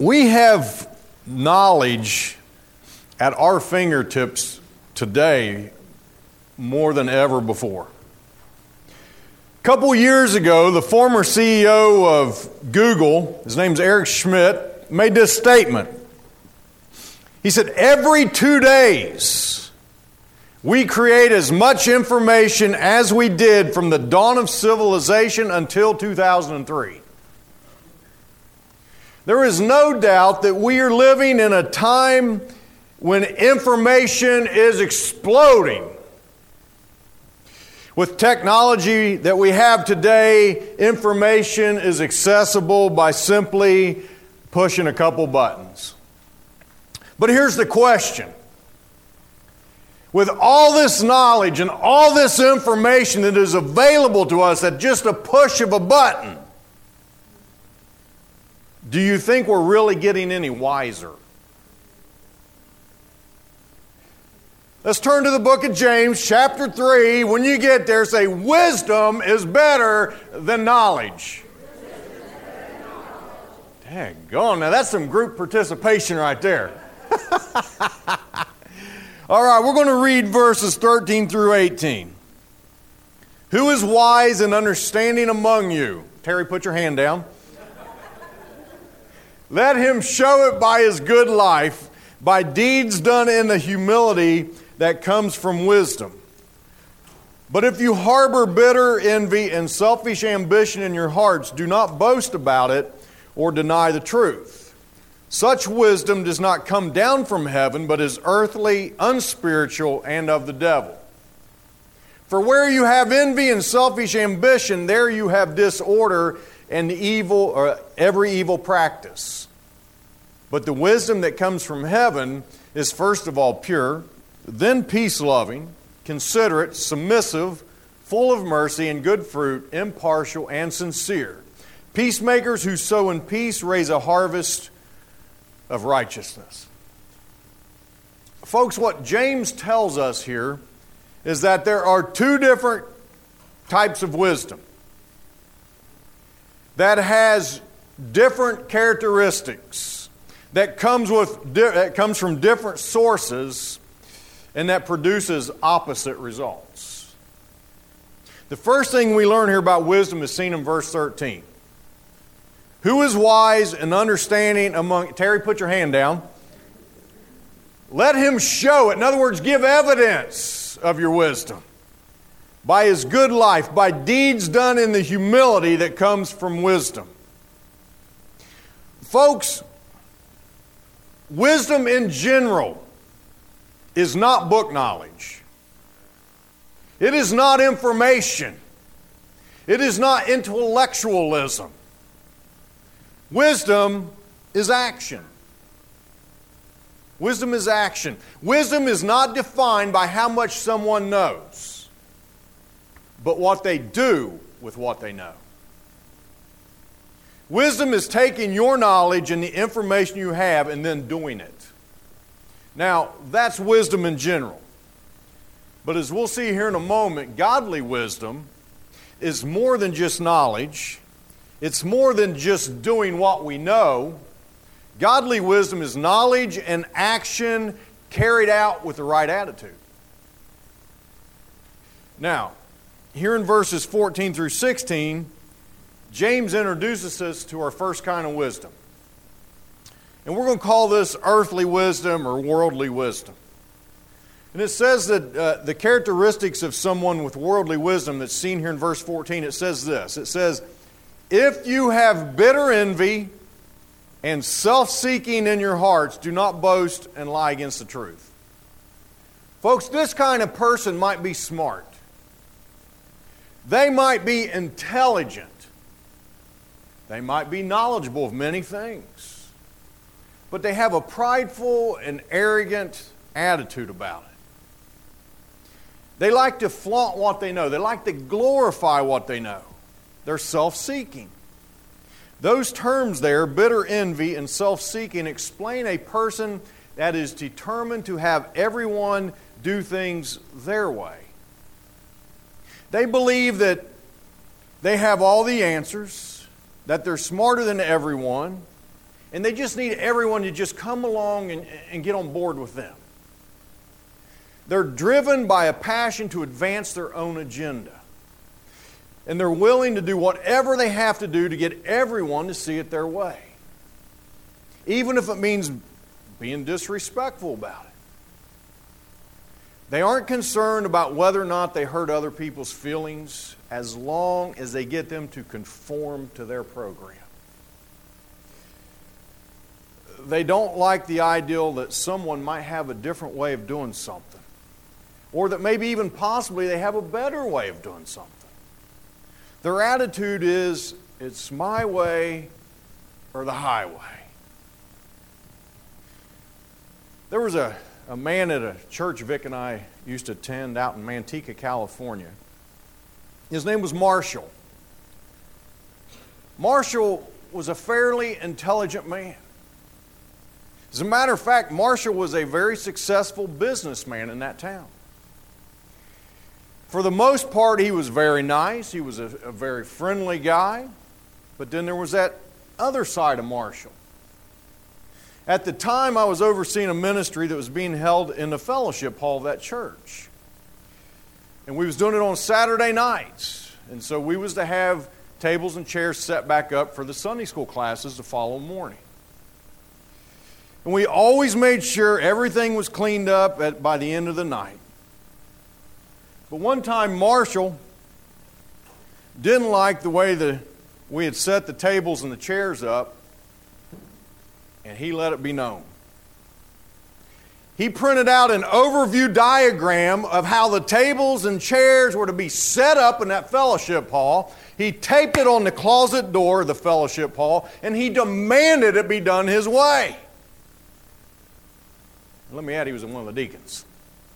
We have knowledge at our fingertips today more than ever before. A couple years ago, the former CEO of Google, his name's Eric Schmidt, made this statement. He said, every 2 days, we create as much information as we did from the dawn of civilization until 2003. There is no doubt that we are living in a time when information is exploding. With technology that we have today, information is accessible by simply pushing a couple buttons. But here's the question. With all this knowledge and all this information that is available to us at just a push of a button, do you think we're really getting any wiser? Let's turn to the book of James, chapter 3. When you get there, say, wisdom is better than knowledge. Daggone, now that's some group participation right there. All right, we're going to read verses 13 through 18. Who is wise and understanding among you? Terry, put your hand down. Let him show it by his good life, by deeds done in the humility that comes from wisdom. But if you harbor bitter envy and selfish ambition in your hearts, do not boast about it or deny the truth. Such wisdom does not come down from heaven, but is earthly, unspiritual, and of the devil. For where you have envy and selfish ambition, there you have disorder and evil, or every evil practice. But the wisdom that comes from heaven is first of all pure, then peace-loving, considerate, submissive, full of mercy and good fruit, impartial and sincere. Peacemakers who sow in peace raise a harvest of righteousness. Folks, what James tells us here is that there are two different types of wisdom that has different characteristics, that comes from different sources, and that produces opposite results. The first thing we learn here about wisdom is seen in verse 13. Who is wise and understanding among... Terry, put your hand down. Let him show it. In other words, give evidence of your wisdom by his good life, by deeds done in the humility that comes from wisdom. Folks, wisdom in general is not book knowledge. It is not information. It is not intellectualism. Wisdom is action. Wisdom is action. Wisdom is not defined by how much someone knows, but what they do with what they know. Wisdom is taking your knowledge and the information you have and then doing it. Now, that's wisdom in general. But as we'll see here in a moment, godly wisdom is more than just knowledge. It's more than just doing what we know. Godly wisdom is knowledge and action carried out with the right attitude. Now, here in verses 14 through 16, James introduces us to our first kind of wisdom. And we're going to call this earthly wisdom or worldly wisdom. And it says that the characteristics of someone with worldly wisdom that's seen here in verse 14, it says this. It says, if you have bitter envy and self-seeking in your hearts, do not boast and lie against the truth. Folks, this kind of person might be smart. They might be intelligent. They might be knowledgeable of many things. But they have a prideful and arrogant attitude about it. They like to flaunt what they know. They like to glorify what they know. They're self-seeking. Those terms there, bitter envy and self-seeking, explain a person that is determined to have everyone do things their way. They believe that they have all the answers, that they're smarter than everyone, And they just need everyone to just come along and get on board with them. They're driven by a passion to advance their own agenda. And they're willing to do whatever they have to do to get everyone to see it their way. Even if it means being disrespectful about it. They aren't concerned about whether or not they hurt other people's feelings as long as they get them to conform to their program. They don't like the ideal that someone might have a different way of doing something. Or that maybe even possibly they have a better way of doing something. Their attitude is, it's my way or the highway. There was a man at a church Vic and I used to attend out in Manteca, California. His name was Marshall. Marshall was a fairly intelligent man. As a matter of fact, Marshall was a very successful businessman in that town. For the most part, he was very nice. He was a very friendly guy. But then there was that other side of Marshall. At the time, I was overseeing a ministry that was being held in the fellowship hall of that church. And we was doing it on Saturday nights. And so we was to have tables and chairs set back up for the Sunday school classes the following morning. And we always made sure everything was cleaned up by the end of the night. But one time, Marshall didn't like the way we had set the tables and the chairs up, and he let it be known. He printed out an overview diagram of how the tables and chairs were to be set up in that fellowship hall. He taped it on the closet door of the fellowship hall, and he demanded it be done his way. Let me add, he was one of the deacons.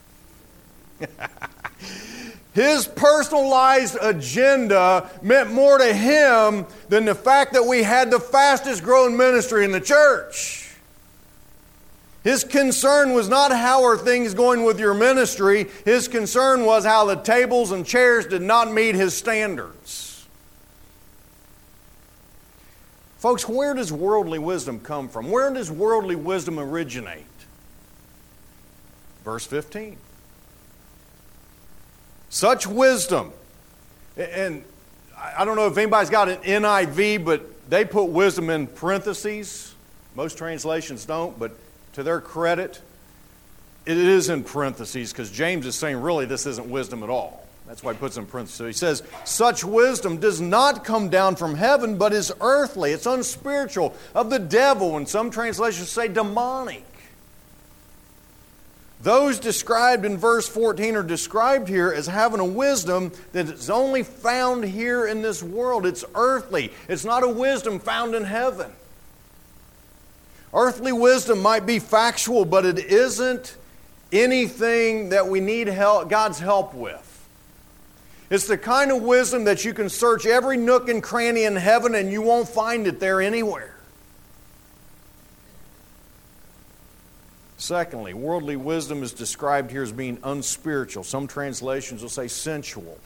His personalized agenda meant more to him than the fact that we had the fastest growing ministry in the church. His concern was not how are things going with your ministry. His concern was how the tables and chairs did not meet his standards. Folks, where does worldly wisdom come from? Where does worldly wisdom originate? Verse 15. Such wisdom, and I don't know if anybody's got an NIV, but they put wisdom in parentheses. Most translations don't, but to their credit, it is in parentheses because James is saying really this isn't wisdom at all. That's why he puts it in parentheses. He says, such wisdom does not come down from heaven, but is earthly. It's unspiritual, of the devil, and some translations say demonic. Those described in verse 14 are described here as having a wisdom that is only found here in this world. It's earthly. It's not a wisdom found in heaven. Earthly wisdom might be factual, but it isn't anything that we need God's help with. It's the kind of wisdom that you can search every nook and cranny in heaven and you won't find it there anywhere. Secondly, worldly wisdom is described here as being unspiritual. Some translations will say sensual.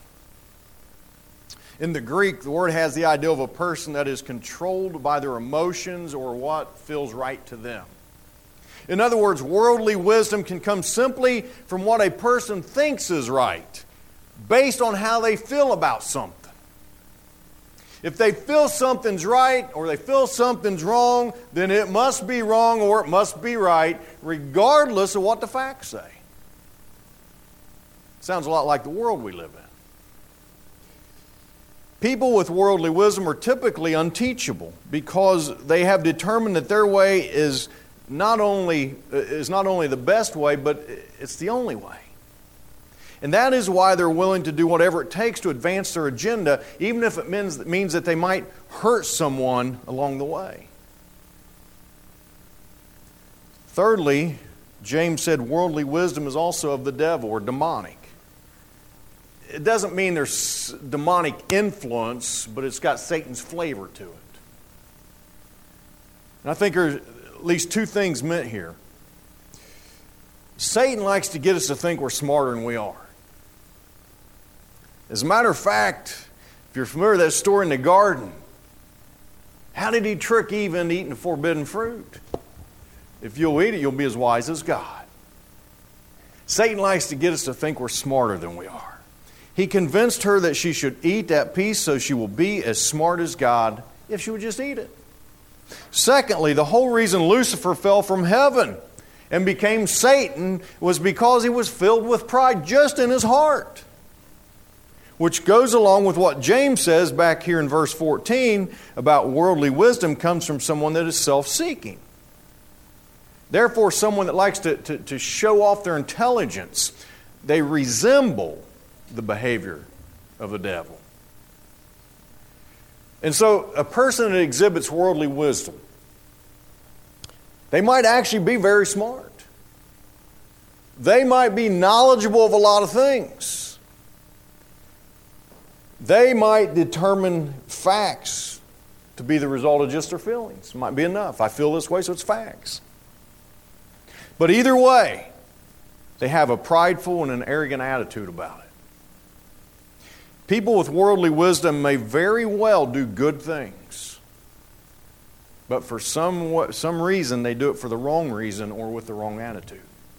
In the Greek, the word has the idea of a person that is controlled by their emotions or what feels right to them. In other words, worldly wisdom can come simply from what a person thinks is right, based on how they feel about something. If they feel something's right or they feel something's wrong, then it must be wrong or it must be right, regardless of what the facts say. Sounds a lot like the world we live in. People with worldly wisdom are typically unteachable because they have determined that their way is not only the best way, but it's the only way. And that is why they're willing to do whatever it takes to advance their agenda, even if it means that they might hurt someone along the way. Thirdly, James said worldly wisdom is also of the devil or demonic. It doesn't mean there's demonic influence, but it's got Satan's flavor to it. And I think there's at least two things meant here. Satan likes to get us to think we're smarter than we are. As a matter of fact, if you're familiar with that story in the garden, How did he trick Eve into eating the forbidden fruit? If you'll eat it, you'll be as wise as God. Satan likes to get us to think we're smarter than we are. He convinced her that she should eat that piece so she will be as smart as God if she would just eat it. Secondly, the whole reason Lucifer fell from heaven and became Satan was because he was filled with pride just in his heart. Which goes along with what James says back here in verse 14 about worldly wisdom comes from someone that is self-seeking. Therefore, someone that likes to show off their intelligence, they resemble the behavior of the devil. And so, a person that exhibits worldly wisdom, they might actually be very smart. They might be knowledgeable of a lot of things. They might determine facts to be the result of just their feelings. It might be enough. I feel this way, so it's facts. But either way, they have a prideful and an arrogant attitude about it. People with worldly wisdom may very well do good things, but for some reason they do it for the wrong reason or with the wrong attitude.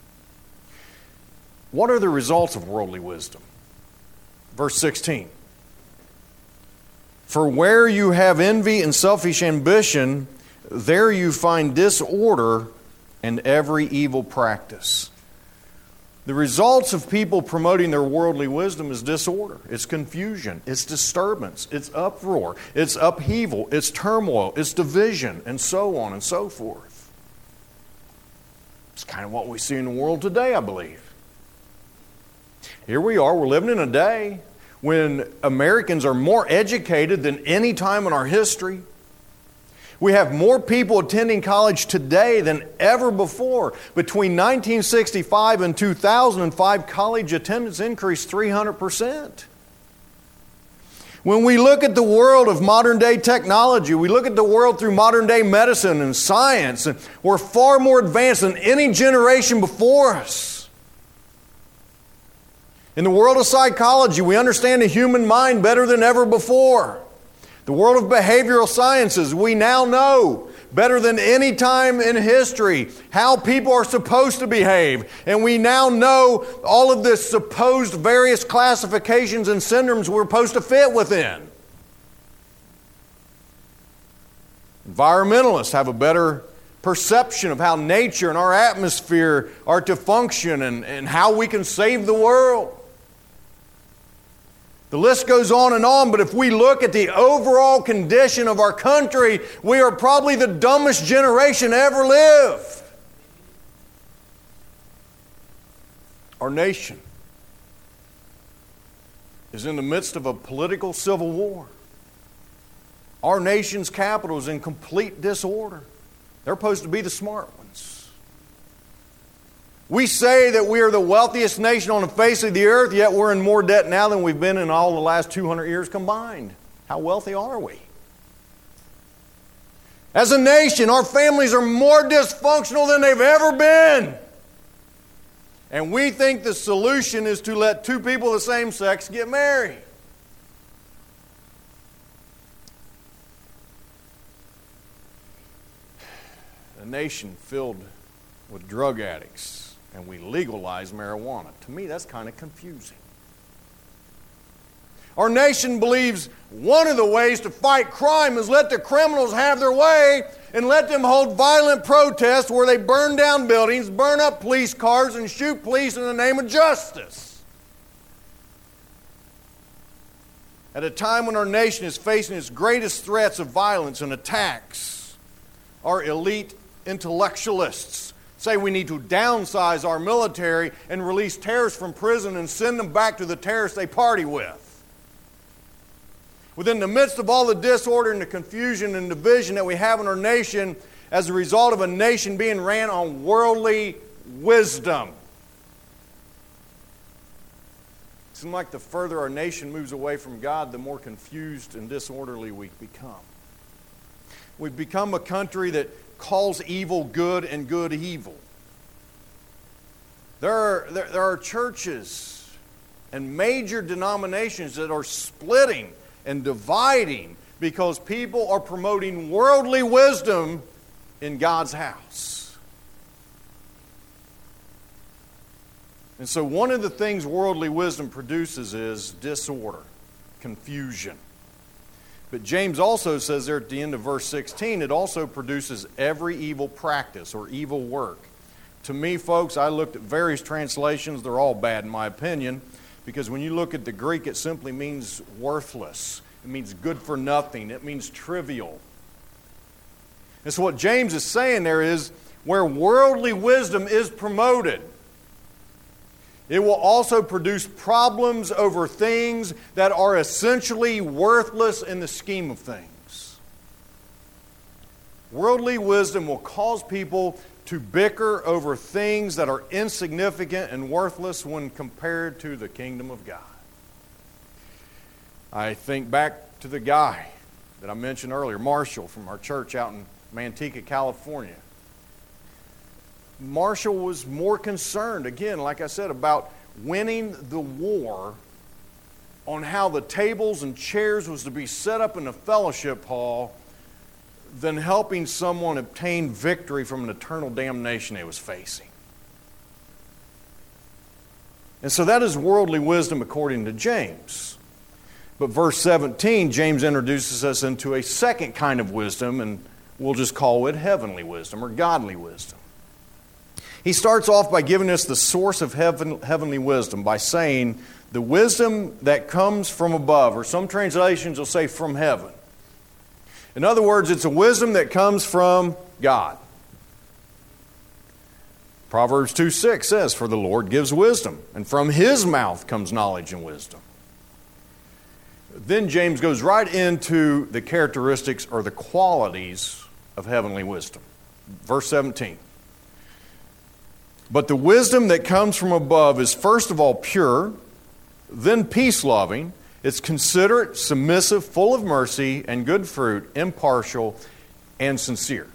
What are the results of worldly wisdom? Verse 16. For where you have envy and selfish ambition, there you find disorder and every evil practice. The results of people promoting their worldly wisdom is disorder. It's confusion. It's disturbance. It's uproar. It's upheaval. It's turmoil. It's division, and so on and so forth. It's kind of what we see in the world today, I believe. Here we are. We're living in a day when Americans are more educated than any time in our history. We have more people attending college today than ever before. Between 1965 and 2005, college attendance increased 300%. When we look at the world of modern day technology, we look at the world through modern day medicine and science, and we're far more advanced than any generation before us. In the world of psychology, we understand the human mind better than ever before. The world of behavioral sciences, we now know better than any time in history how people are supposed to behave. And we now know all of the supposed various classifications and syndromes we're supposed to fit within. Environmentalists have a better perception of how nature and our atmosphere are to function and how we can save the world. The list goes on, but if we look at the overall condition of our country, we are probably the dumbest generation ever lived. Our nation is in the midst of a political civil war. Our nation's capital is in complete disorder. They're supposed to be the smart ones. We say that we are the wealthiest nation on the face of the earth, yet we're in more debt now than we've been in all the last 200 years combined. How wealthy are we? As a nation, our families are more dysfunctional than they've ever been. And we think the solution is to let two people of the same sex get married. A nation filled with drug addicts, and we legalize marijuana. To me, that's kind of confusing. Our nation believes one of the ways to fight crime is let the criminals have their way and let them hold violent protests where they burn down buildings, burn up police cars, and shoot police in the name of justice. At a time when our nation is facing its greatest threats of violence and attacks, our elite intellectualists say we need to downsize our military and release terrorists from prison and send them back to the terrorists they party with. Within the midst of all the disorder and the confusion and division that we have in our nation as a result of a nation being ran on worldly wisdom. It seems like the further our nation moves away from God, the more confused and disorderly we become. We've become a country that calls evil good and good evil. There are churches and major denominations that are splitting and dividing because people are promoting worldly wisdom in God's house. And so one of the things worldly wisdom produces is disorder, confusion. But James also says there at the end of verse 16, it also produces every evil practice or evil work. To me, folks, I looked at various translations. They're all bad in my opinion, because when you look at the Greek, it simply means worthless. It means good for nothing. It means trivial. And so what James is saying there is, where worldly wisdom is promoted, it will also produce problems over things that are essentially worthless in the scheme of things. Worldly wisdom will cause people to bicker over things that are insignificant and worthless when compared to the kingdom of God. I think back to the guy that I mentioned earlier, Marshall, from our church out in Manteca, California. Marshall was more concerned, again, like I said, about winning the war on how the tables and chairs was to be set up in the fellowship hall than helping someone obtain victory from an eternal damnation they was facing. And so that is worldly wisdom according to James. But verse 17, James introduces us into a second kind of wisdom, and we'll just call it heavenly wisdom or godly wisdom. He starts off by giving us the source of heavenly wisdom by saying the wisdom that comes from above, or some translations will say from heaven. In other words, it's a wisdom that comes from God. Proverbs 2:6 says, "For the Lord gives wisdom, and from His mouth comes knowledge and wisdom." Then James goes right into the characteristics or the qualities of heavenly wisdom. Verse 17. "But the wisdom that comes from above is first of all pure, then peace-loving. It's considerate, submissive, full of mercy and good fruit, impartial, and sincere."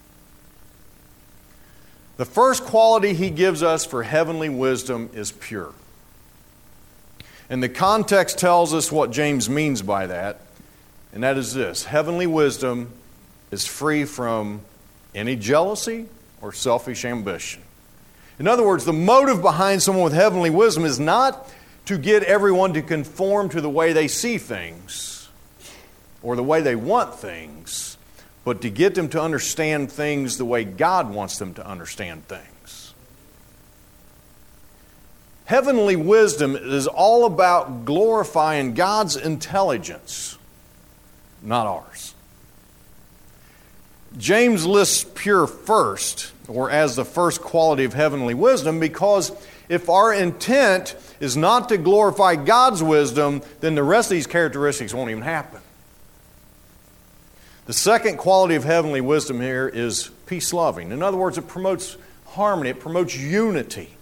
The first quality he gives us for heavenly wisdom is pure. And the context tells us what James means by that, and that is this: heavenly wisdom is free from any jealousy or selfish ambition. In other words, the motive behind someone with heavenly wisdom is not to get everyone to conform to the way they see things or the way they want things, but to get them to understand things the way God wants them to understand things. Heavenly wisdom is all about glorifying God's intelligence, not ours. James lists pure first, or as the first quality of heavenly wisdom, because if our intent is not to glorify God's wisdom, then the rest of these characteristics won't even happen. The second quality of heavenly wisdom here is peace-loving. In other words, it promotes harmony, it promotes unity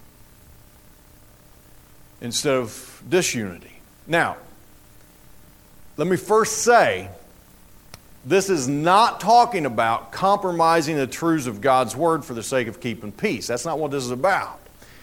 instead of disunity. Now, let me first say, this is not talking about compromising the truths of God's Word for the sake of keeping peace. That's not what this is about.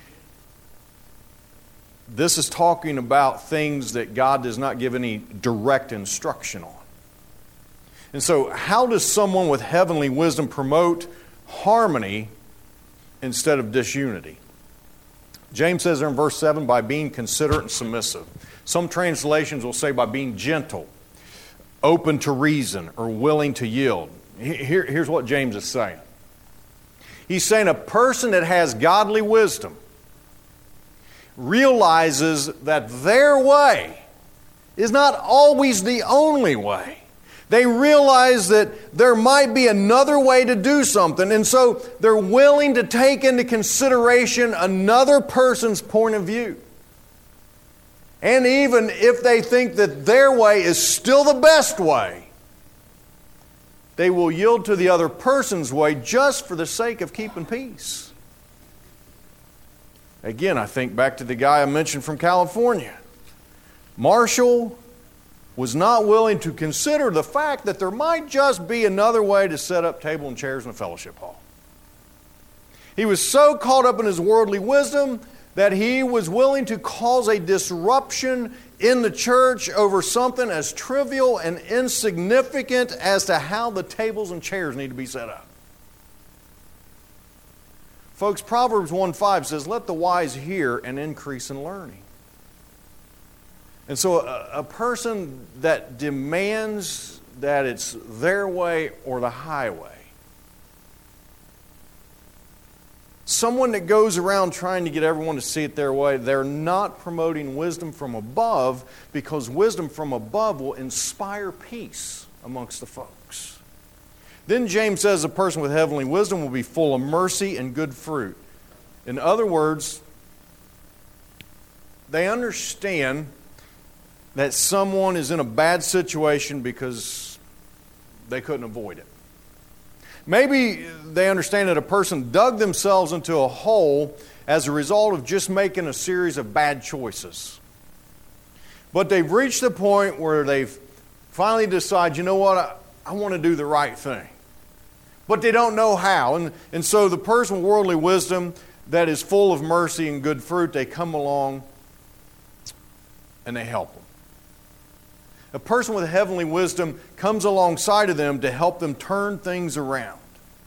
This is talking about things that God does not give any direct instruction on. And so, how does someone with heavenly wisdom promote harmony instead of disunity? James says there in verse 7, by being considerate and submissive. Some translations will say by being gentle, open to reason, or willing to yield. Here's what James is saying. He's saying a person that has godly wisdom realizes that their way is not always the only way. They realize that there might be another way to do something, and so they're willing to take into consideration another person's point of view. And even if they think that their way is still the best way, they will yield to the other person's way just for the sake of keeping peace. Again, I think back to the guy I mentioned from California. Marshall was not willing to consider the fact that there might just be another way to set up table and chairs in a fellowship hall. He was so caught up in his worldly wisdom that he was willing to cause a disruption in the church over something as trivial and insignificant as to how the tables and chairs need to be set up. Folks, Proverbs 1:5 says, "Let the wise hear and increase in learning." And so a person that demands that it's their way or the highway, someone that goes around trying to get everyone to see it their way, they're not promoting wisdom from above, because wisdom from above will inspire peace amongst the folks. Then James says a person with heavenly wisdom will be full of mercy and good fruit. In other words, they understand that someone is in a bad situation because they couldn't avoid it. Maybe they understand that a person dug themselves into a hole as a result of just making a series of bad choices. But they've reached the point where they've finally decided, you know what, I want to do the right thing. But they don't know how. And so the person with worldly wisdom that is full of mercy and good fruit, they come along and they help them. A person with heavenly wisdom comes alongside of them to help them turn things around.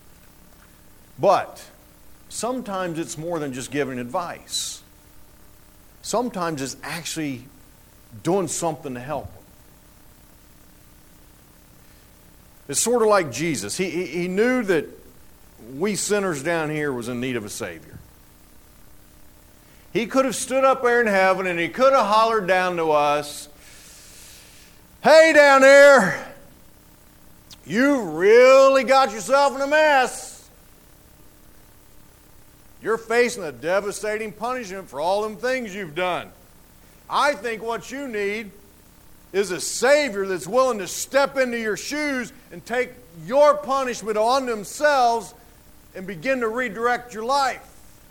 But sometimes it's more than just giving advice. Sometimes it's actually doing something to help them. It's sort of like Jesus. He knew that we sinners down here was in need of a Savior. He could have stood up there in heaven and he could have hollered down to us, "Hey down there, you really got yourself in a mess. You're facing a devastating punishment for all them things you've done. I think what you need is a Savior that's willing to step into your shoes and take your punishment on themselves and begin to redirect your life."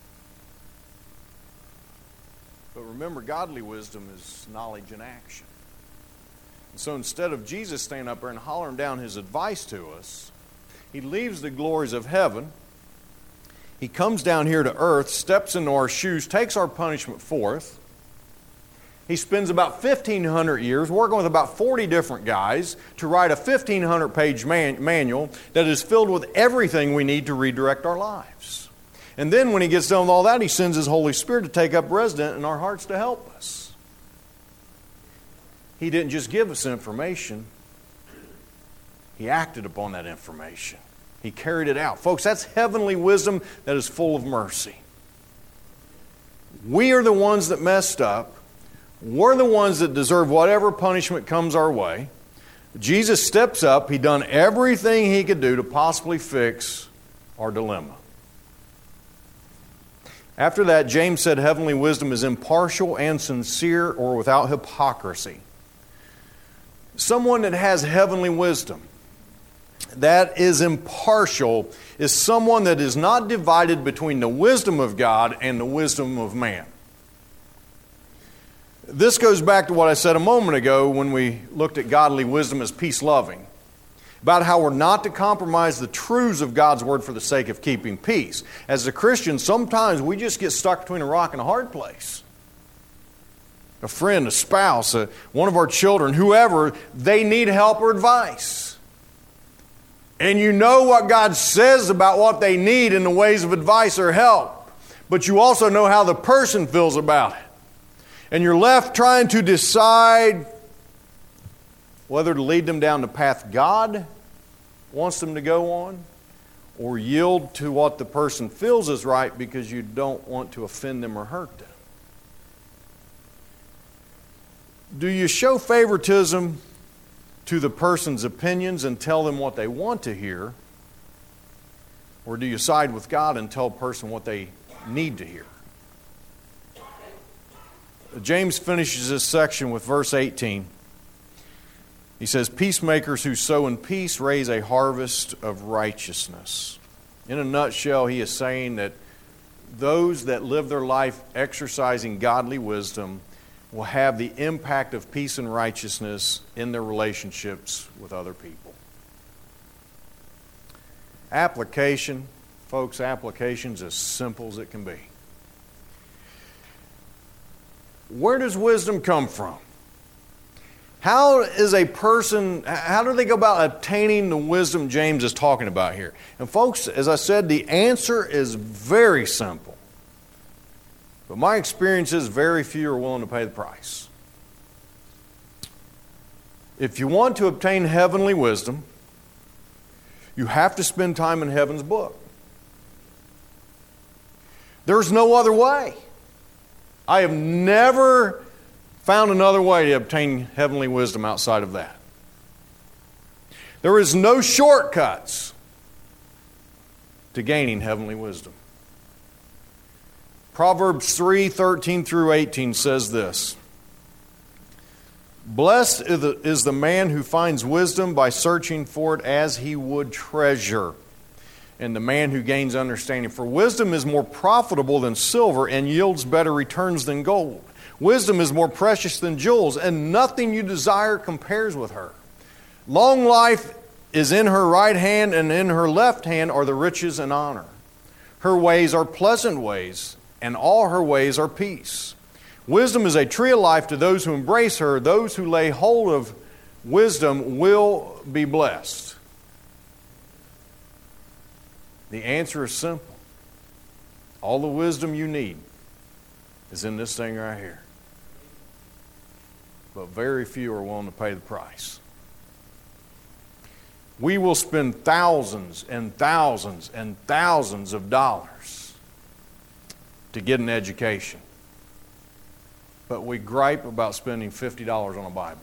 But remember, godly wisdom is knowledge in action. And so instead of Jesus standing up there and hollering down his advice to us, he leaves the glories of heaven. He comes down here to earth, steps into our shoes, takes our punishment forth. He spends about 1,500 years working with about 40 different guys to write a 1,500-page manual that is filled with everything we need to redirect our lives. And then when he gets done with all that, he sends his Holy Spirit to take up residence in our hearts to help us. He didn't just give us information. He acted upon that information. He carried it out. Folks, that's heavenly wisdom that is full of mercy. We are the ones that messed up. We're the ones that deserve whatever punishment comes our way. Jesus steps up. He done everything he could do to possibly fix our dilemma. After that, James said heavenly wisdom is impartial and sincere or without hypocrisy. Someone that has heavenly wisdom that is impartial is someone that is not divided between the wisdom of God and the wisdom of man. This goes back to what I said a moment ago when we looked at godly wisdom as peace-loving, about how we're not to compromise the truths of God's Word for the sake of keeping peace. As a Christian, sometimes we just get stuck between a rock and a hard place. A friend, a spouse, one of our children, whoever, they need help or advice. And you know what God says about what they need in the ways of advice or help, but you also know how the person feels about it. And you're left trying to decide whether to lead them down the path God wants them to go on, or yield to what the person feels is right because you don't want to offend them or hurt them. Do you show favoritism to the person's opinions and tell them what they want to hear? Or do you side with God and tell a person what they need to hear? James finishes this section with verse 18. He says, "Peacemakers who sow in peace raise a harvest of righteousness." In a nutshell, he is saying that those that live their life exercising godly wisdom will have the impact of peace and righteousness in their relationships with other people. Application, folks, application's as simple as it can be. Where does wisdom come from? How do they go about obtaining the wisdom James is talking about here? And folks, as I said, the answer is very simple. But my experience is very few are willing to pay the price. If you want to obtain heavenly wisdom, you have to spend time in heaven's book. There's no other way. I have never found another way to obtain heavenly wisdom outside of that. There is no shortcuts to gaining heavenly wisdom. Proverbs 3:13 through 18 says this: Blessed is the man who finds wisdom by searching for it as he would treasure, and the man who gains understanding. For wisdom is more profitable than silver and yields better returns than gold. Wisdom is more precious than jewels, and nothing you desire compares with her. Long life is in her right hand, and in her left hand are the riches and honor. Her ways are pleasant ways, and all her ways are peace. Wisdom is a tree of life to those who embrace her. Those who lay hold of wisdom will be blessed. The answer is simple. All the wisdom you need is in this thing right here. But very few are willing to pay the price. We will spend thousands and thousands and thousands of dollars to get an education. But we gripe about spending $50 on a Bible.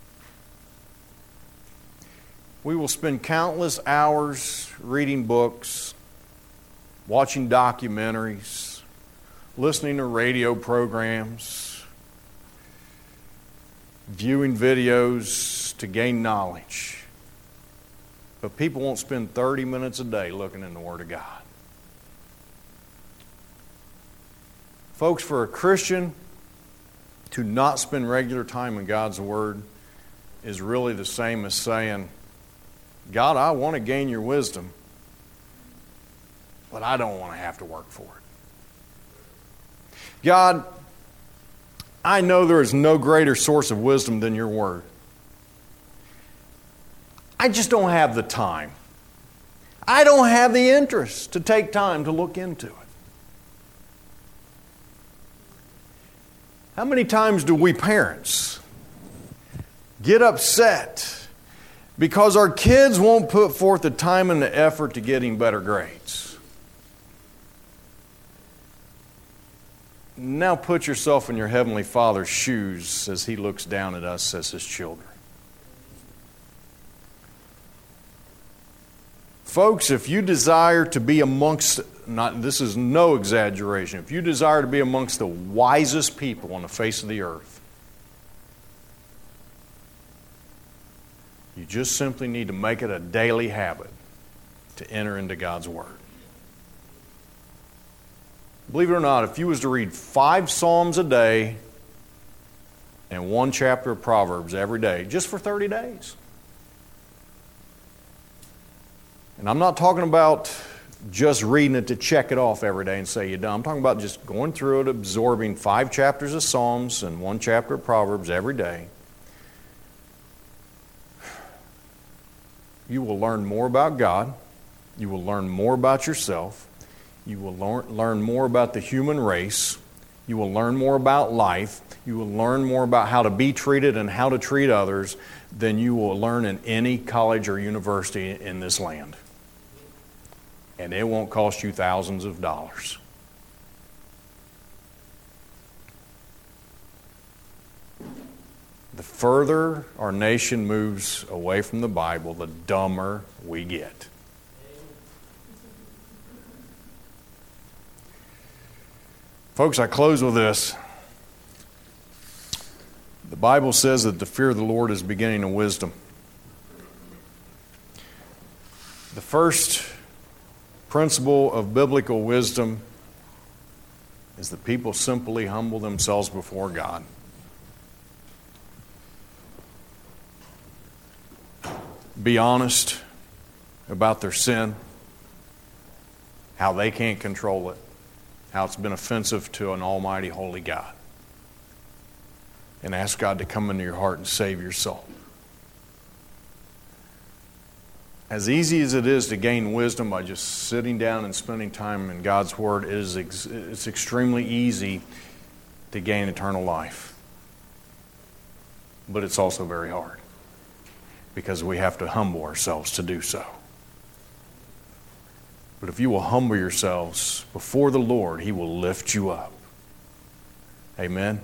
We will spend countless hours reading books, watching documentaries, listening to radio programs, viewing videos to gain knowledge. But people won't spend 30 minutes a day looking in the Word of God. Folks, for a Christian to not spend regular time in God's Word is really the same as saying, God, I want to gain your wisdom, but I don't want to have to work for it. God, I know there is no greater source of wisdom than your Word. I just don't have the time. I don't have the interest to take time to look into it. How many times do we parents get upset because our kids won't put forth the time and the effort to getting better grades? Now put yourself in your Heavenly Father's shoes as He looks down at us as His children. Folks, if you desire to be amongst, this is no exaggeration, if you desire to be amongst the wisest people on the face of the earth, you just simply need to make it a daily habit to enter into God's Word. Believe it or not, if you was to read 5 Psalms a day and 1 chapter of Proverbs every day, just for 30 days. And I'm not talking about just reading it to check it off every day and say you're done. I'm talking about just going through it, absorbing 5 chapters of Psalms and 1 chapter of Proverbs every day. You will learn more about God. You will learn more about yourself. You will learn more about the human race. You will learn more about life. You will learn more about how to be treated and how to treat others than you will learn in any college or university in this land. And it won't cost you thousands of dollars. The further our nation moves away from the Bible, the dumber we get. Folks, I close with this. The Bible says that the fear of the Lord is beginning of wisdom. The first principle of biblical wisdom is that people simply humble themselves before God. Be honest about their sin, how they can't control it, how it's been offensive to an almighty holy God. and ask God to come into your heart and save your soul. As easy as it is to gain wisdom by just sitting down and spending time in God's Word, it's extremely easy to gain eternal life. But it's also very hard, because we have to humble ourselves to do so. But if you will humble yourselves before the Lord, He will lift you up. Amen?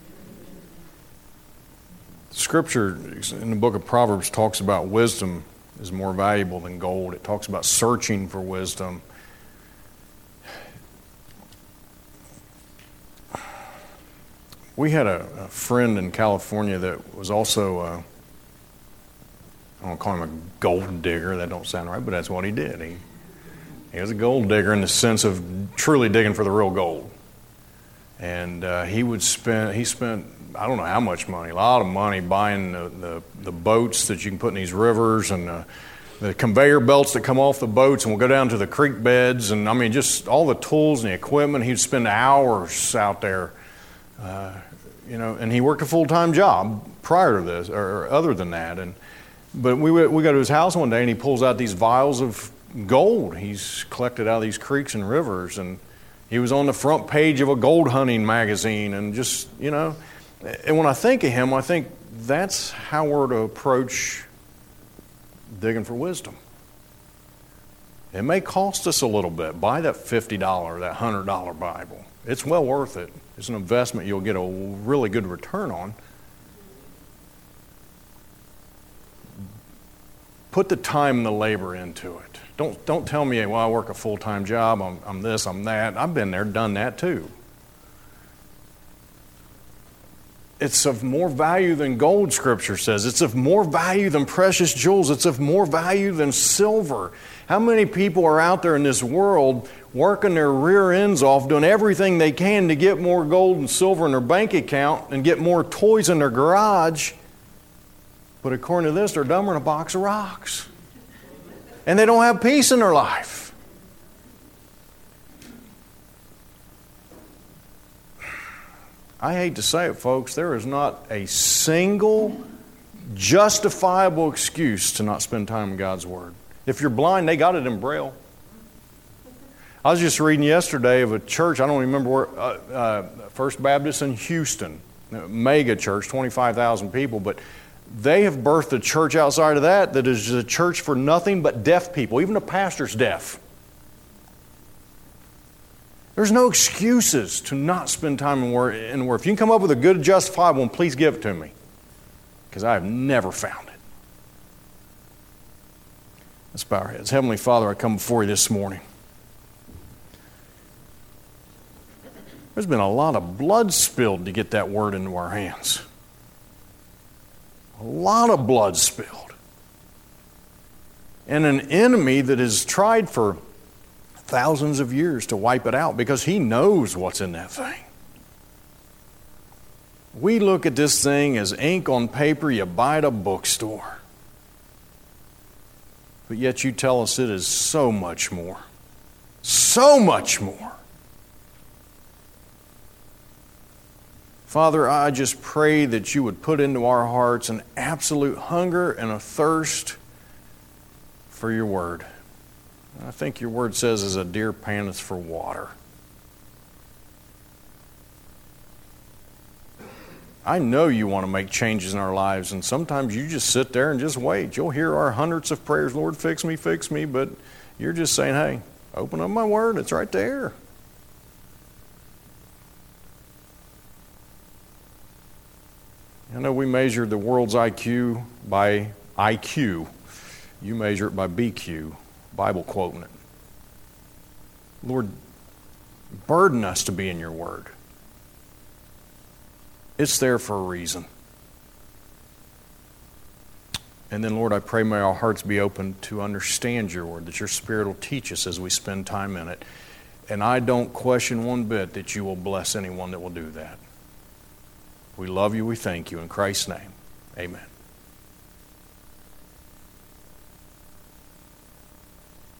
Scripture in the book of Proverbs talks about wisdom is more valuable than gold. It talks about searching for wisdom. We had a friend in California that was also, I don't want to call him a gold digger. That don't sound right, but that's what he did. He was a gold digger in the sense of truly digging for the real gold. And he spent, I don't know how much money, a lot of money buying the boats that you can put in these rivers, and the conveyor belts that come off the boats and will go down to the creek beds, and I mean just all the tools and the equipment. He'd spend hours out there, and he worked a full-time job prior to this, or other than that. But we go to his house one day, and he pulls out these vials of gold he's collected out of these creeks and rivers, and he was on the front page of a gold hunting magazine, and just, and when I think of him, I think that's how we're to approach digging for wisdom. It may cost us a little bit. Buy that $50, that $100 Bible. It's well worth it. It's an investment you'll get a really good return on. Put the time and the labor into it. Don't tell me, well, I work a full-time job, I'm this, I'm that. I've been there, done that too. It's of more value than gold, Scripture says. It's of more value than precious jewels. It's of more value than silver. How many people are out there in this world working their rear ends off, doing everything they can to get more gold and silver in their bank account and get more toys in their garage? But according to this, they're dumber than a box of rocks. And they don't have peace in their life. I hate to say it, folks, there is not a single justifiable excuse to not spend time in God's Word. If you're blind, they got it in Braille. I was just reading yesterday of a church, I don't remember where, First Baptist in Houston, mega church, 25,000 people, but they have birthed a church outside of that is a church for nothing but deaf people. Even the pastor's deaf. There's no excuses to not spend time in the Word. If you can come up with a good justifiable one, please give it to me, because I have never found it. Let's bow our heads. Heavenly Father, I come before you this morning. There's been a lot of blood spilled to get that Word into our hands. A lot of blood spilled. And an enemy that has tried for thousands of years to wipe it out, because he knows what's in that thing. We look at this thing as ink on paper you buy at a bookstore. But yet you tell us it is so much more. So much more. Father, I just pray that you would put into our hearts an absolute hunger and a thirst for your Word. I think your Word says, as a deer panteth for water. I know you want to make changes in our lives, and sometimes you just sit there and just wait. You'll hear our hundreds of prayers, Lord, fix me, but you're just saying, hey, open up my Word, it's right there. I know we measure the world's IQ by IQ. You measure it by BQ, Bible quoting it. Lord, burden us to be in your Word. It's there for a reason. And then, Lord, I pray may our hearts be open to understand your Word, that your Spirit will teach us as we spend time in it. And I don't question one bit that you will bless anyone that will do that. We love you, we thank you. In Christ's name, amen.